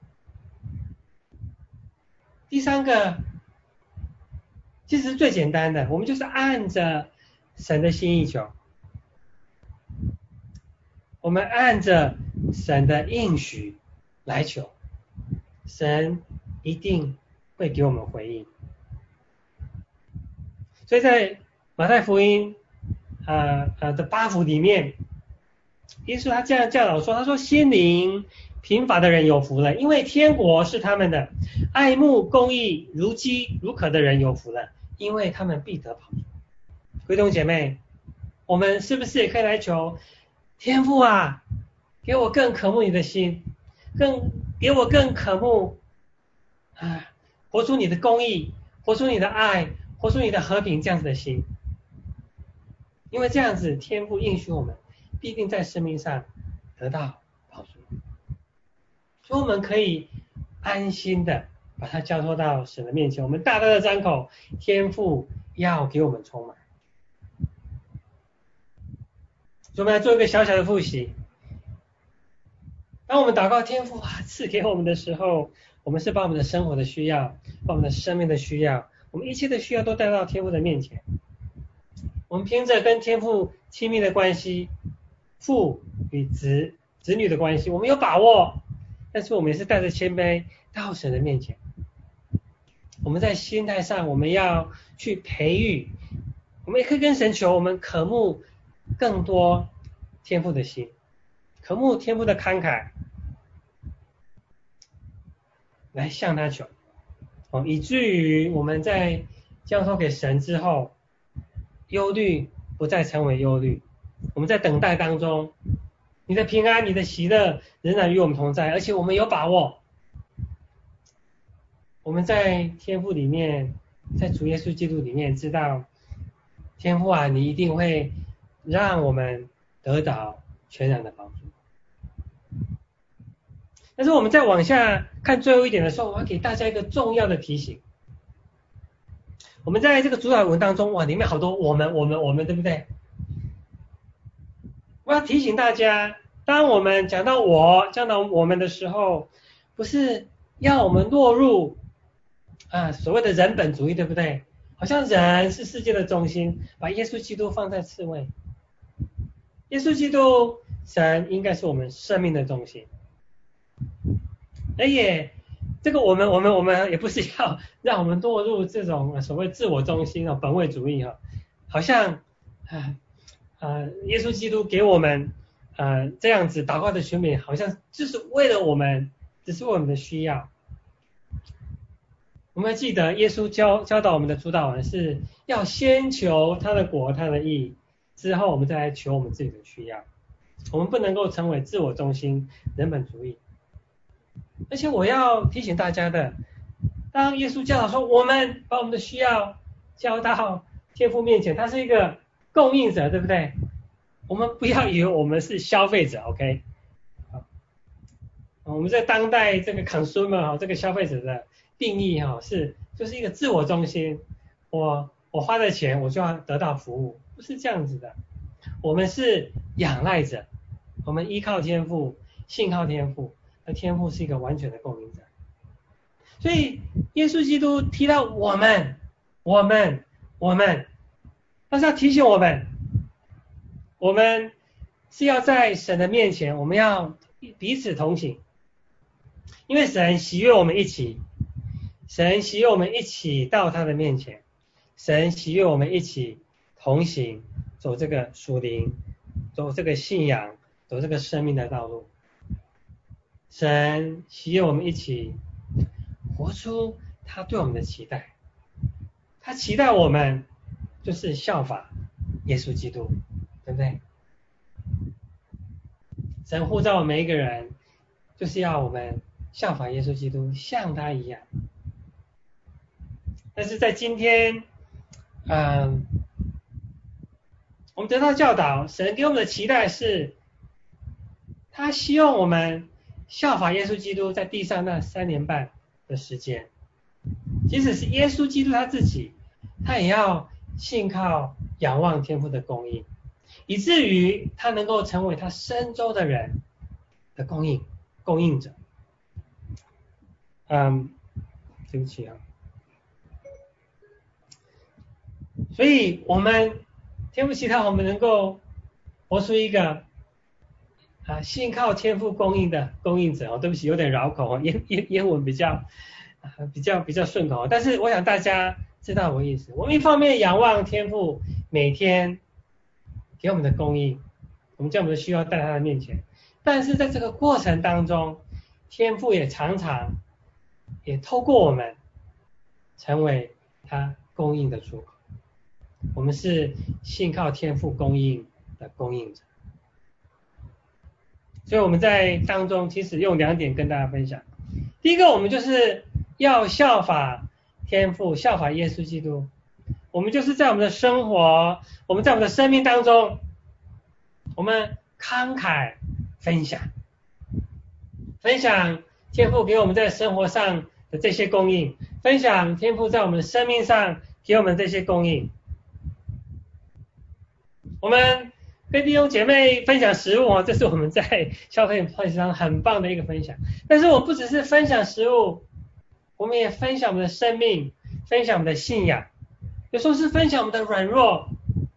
第三个，其实是最简单的，我们就是按着神的心意求，我们按着神的应许来求，神一定会给我们回应。所以在马太福音呃呃的八福里面，耶稣他这样教导说，他说心灵贫乏的人有福了，因为天国是他们的；爱慕公义如饥如渴的人有福了，因为他们必得饱足。各位弟兄姐妹，我们是不是也可以来求天父啊，给我更渴慕你的心，更给我更渴慕啊，活出你的公义，活出你的爱，活出你的和平这样子的心。因为这样子天父应许我们必定在生命上得到饱足，所以我们可以安心的把它交托到神的面前，我们大大的张口，天父要给我们充满。所以我们来做一个小小的复习。当我们祷告天父啊赐给我们的时候，我们是把我们的生活的需要，把我们的生命的需要，我们一切的需要都带到天父的面前。我们凭着跟天父亲密的关系，父与子子女的关系，我们有把握，但是我们也是带着谦卑到神的面前。我们在心态上我们要去培育，我们也可以跟神求，我们渴慕更多天父的心，渴慕天父的慷慨，来向他求，哦，以至于我们在交托给神之后，忧虑不再成为忧虑，我们在等待当中，你的平安，你的喜乐仍然与我们同在，而且我们有把握，我们在天父里面，在主耶稣基督里面知道，天父啊，你一定会让我们得到全然的帮助。但是我们再往下看最后一点的时候，我要给大家一个重要的提醒。我们在这个主导文当中，哇，里面好多我们我们我们，对不对？我要提醒大家，当我们讲到我讲到我们的时候，不是要我们落入啊所谓的人本主义，对不对？好像人是世界的中心，把耶稣基督放在次位。耶稣基督神应该是我们生命的中心。而且这个我们我们我们也不是要让我们落入这种所谓自我中心本位主义哈，好像啊呃耶稣基督给我们呃这样子祷告的权柄，好像就是为了我们，只是我们的需要。我们记得耶稣教教导我们的主导文是要先求他的国他的义，之后我们再来求我们自己的需要。我们不能够成为自我中心人本主义。而且我要提醒大家的，当耶稣教导说我们把我们的需要交到天父面前，他是一个供应者，对不对？我们不要以为我们是消费者 ，OK？ 我们在当代这个 consumer 这个消费者的定义是就是一个自我中心，我我花的钱我就要得到服务，不是这样子的。我们是仰赖者，我们依靠天父，信靠天父。而天父是一个完全的供应者，所以耶稣基督提到我们，我们，我们，但是要提醒我们，我们是要在神的面前，我们要彼此同行，因为神喜悦我们一起，神喜悦我们一起到他的面前，神喜悦我们一起同行，走这个属灵，走这个信仰，走这个生命的道路。神喜悦我们一起活出他对我们的期待，他期待我们就是效法耶稣基督，对不对？神呼召我们每一个人就是要我们效法耶稣基督，像他一样。但是在今天，嗯，我们得到教导，神给我们的期待是，他希望我们效法耶稣基督在地上那三年半的时间，即使是耶稣基督他自己，他也要信靠仰望天父的供应，以至于他能够成为他身周的人的供应供应者。嗯，对不起啊。所以我们天父期待我们能够活出一个啊信靠天父供应的供应者哦。对不起，有点绕口哦，英英英文比较、啊、比较比较顺口，但是我想大家知道我意思。我们一方面仰望天父每天给我们的供应，我们将我们的需要带到他的面前，但是在这个过程当中，天父也常常也透过我们成为他供应的出口。我们是信靠天父供应的供应者。所以我们在当中其实用两点跟大家分享。第一个，我们就是要效法天父，效法耶稣基督。我们就是在我们的生活，我们在我们的生命当中，我们慷慨分享，分享天父给我们在生活上的这些供应，分享天父在我们的生命上给我们这些供应。我们跟弟兄姐妹分享食物哦，这是我们在消费会上很棒的一个分享。但是我不只是分享食物，我们也分享我们的生命，分享我们的信仰，有时候是分享我们的软弱，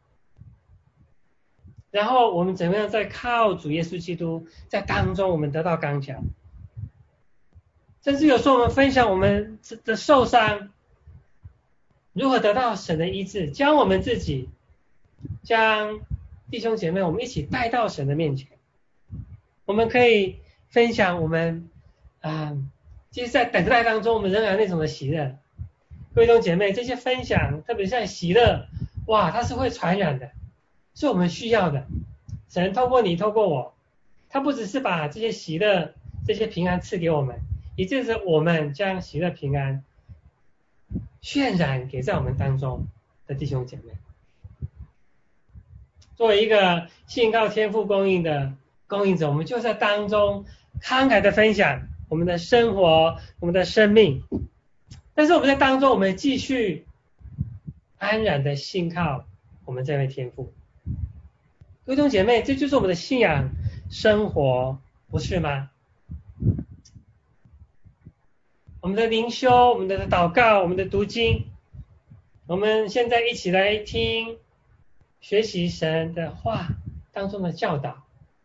然后我们怎么样在靠主耶稣基督在当中我们得到刚强，甚至有时候我们分享我们的受伤，如何得到神的医治，将我们自己将弟兄姐妹我们一起带到神的面前。我们可以分享我们啊，其实在等待当中我们仍然有那种的喜乐。各位弟兄姐妹，这些分享特别是在喜乐，哇，它是会传染的，是我们需要的。神透过你透过我，他不只是把这些喜乐这些平安赐给我们，也就是我们将喜乐平安渲染给在我们当中的弟兄姐妹。作为一个信靠天父供应的供应者，我们就在当中慷慨的分享我们的生活，我们的生命。但是我们在当中，我们继续安然的信靠我们这位天父。各位弟兄姐妹，这就是我们的信仰生活，不是吗？我们的灵修，我们的祷告，我们的读经，我们现在一起来听学习神的话当中的教导，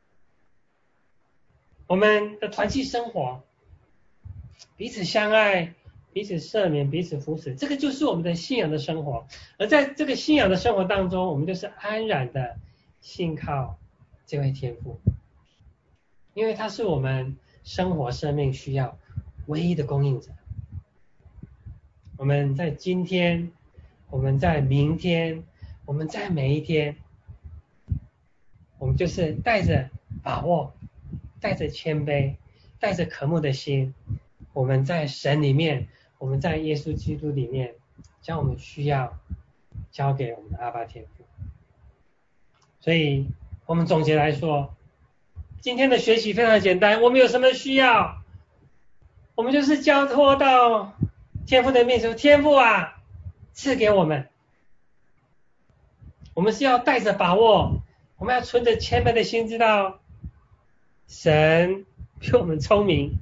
我们的团契生活，彼此相爱，彼此赦免，彼此扶持，这个就是我们的信仰的生活。而在这个信仰的生活当中，我们就是安然的信靠这位天父，因为他是我们生活生命需要唯一的供应者。我们在今天，我们在明天，我们在每一天，我们就是带着把握，带着谦卑，带着渴慕的心，我们在神里面，我们在耶稣基督里面，将我们需要交给我们的阿爸天父。所以我们总结来说，今天的学习非常简单，我们有什么需要，我们就是交托到天父的面前，天父啊，赐给我们。我们是要带着把握，我们要存着谦卑的心，知道神比我们聪明。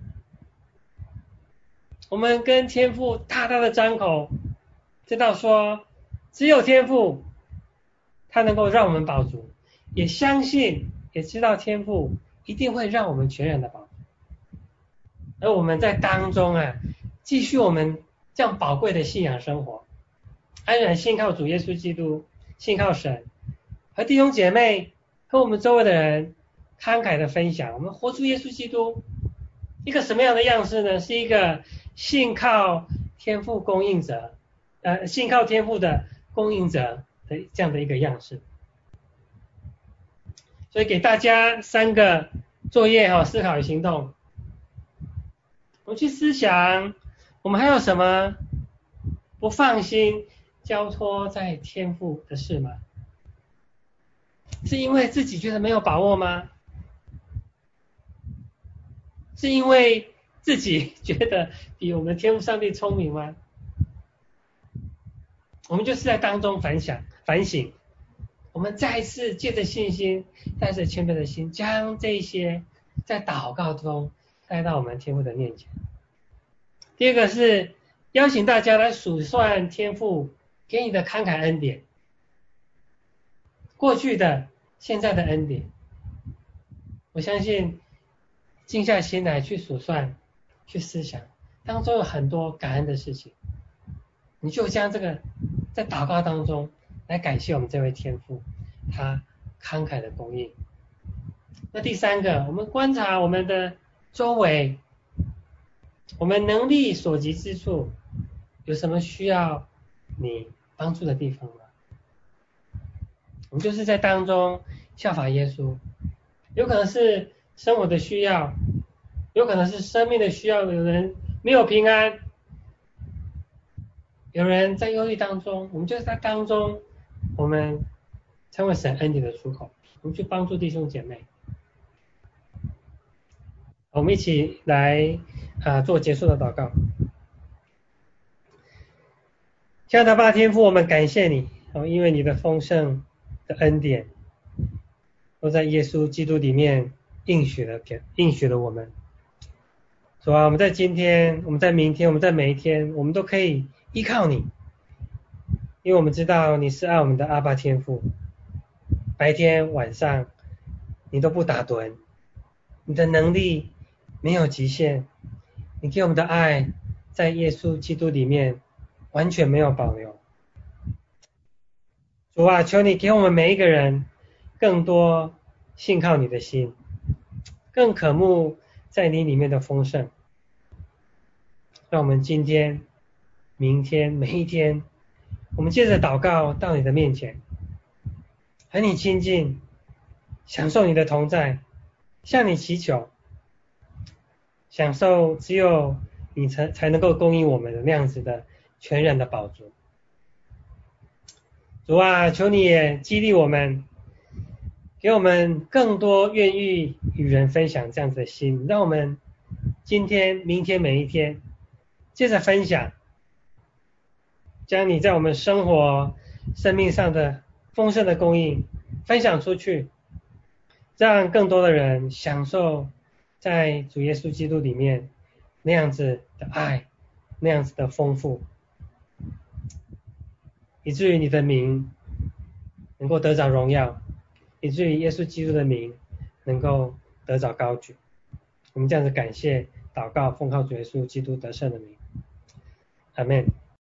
我们跟天父大大的张口，知道说只有天父他能够让我们饱足，也相信也知道天父一定会让我们全然的饱足。而我们在当中啊，继续我们这样宝贵的信仰生活，安然信靠主耶稣基督，信靠神，和弟兄姐妹和我们周围的人慷慨的分享，我们活出耶稣基督一个什么样的样式呢？是一个信靠天父供应者，呃，信靠天父的供应者的这样的一个样式。所以给大家三个作业哈、哦，思考与行动。 我们去思想，我们还有什么不放心交托在天父的事吗？是因为自己觉得没有把握吗？是因为自己觉得比我们天父上帝聪明吗？我们就是在当中反想反省，我们再一次借着信心，带着谦卑的心，将这些在祷告中带到我们天父的面前。第二个是邀请大家来数算天父给你的慷慨恩典，过去的、现在的恩典。我相信静下心来去数算、去思想，当中有很多感恩的事情，你就将这个在祷告当中来感谢我们这位天父，他慷慨的供应。那第三个，我们观察我们的周围，我们能力所及之处，有什么需要你帮助的地方吗？我们就是在当中效法耶稣，有可能是生活的需要，有可能是生命的需要，有人没有平安，有人在忧虑当中，我们就是在当中，我们成为神恩典的出口，我们去帮助弟兄姐妹。我们一起来啊、呃、做结束的祷告。亲爱的爸天父，我们感谢你哦，因为你的丰盛的恩典都在耶稣基督里面应许了给应许了我们。主啊，我们在今天，我们在明天，我们在每一天，我们都可以依靠你，因为我们知道你是爱我们的阿爸天父，白天晚上你都不打盹，你的能力没有极限，你给我们的爱在耶稣基督里面完全没有保留。主啊，求你给我们每一个人更多信靠你的心，更渴慕在你里面的丰盛。让我们今天、明天、每一天，我们借着祷告到你的面前，和你亲近，享受你的同在，向你祈求，享受只有你才才能够供应我们的那样子的全然的饱足。主啊，求你也激励我们，给我们更多愿意与人分享这样子的心，让我们今天、明天、每一天，接着分享，将你在我们生活、生命上的丰盛的供应分享出去，让更多的人享受在主耶稣基督里面那样子的爱，那样子的丰富，以至于你的名能够得着荣耀，以至于耶稣基督的名能够得着高举。我们这样子感谢、祷告，奉靠主耶稣基督得胜的名，阿们。